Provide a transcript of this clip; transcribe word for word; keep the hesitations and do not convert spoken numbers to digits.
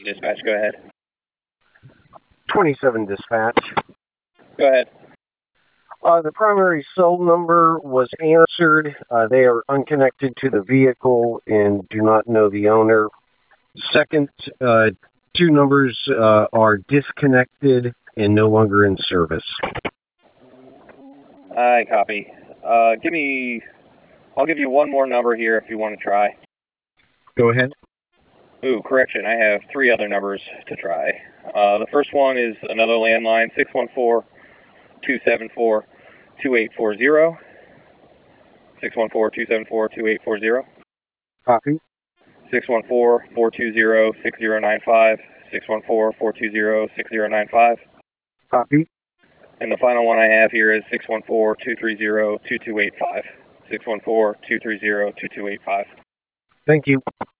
Dispatch, go ahead. twenty-seven Dispatch. Go ahead. Uh, the primary cell number was answered. Uh, they are unconnected to the vehicle and do not know the owner. Second, uh, two numbers uh, are disconnected and no longer in service. I copy. Uh, give me, I'll give you one more number here if you want to try. Go ahead. Ooh, correction, I have three other numbers to try. Uh, the first one is another landline, six one four, two seven four, two eight four zero. six one four, two seven four, two eight four zero. Copy. six one four, four two zero, six zero nine five. six one four, four two zero, six zero nine five. Copy. And the final one I have here is six one four, two three zero, two two eight five. six one four, two three zero, two two eight five. Thank you.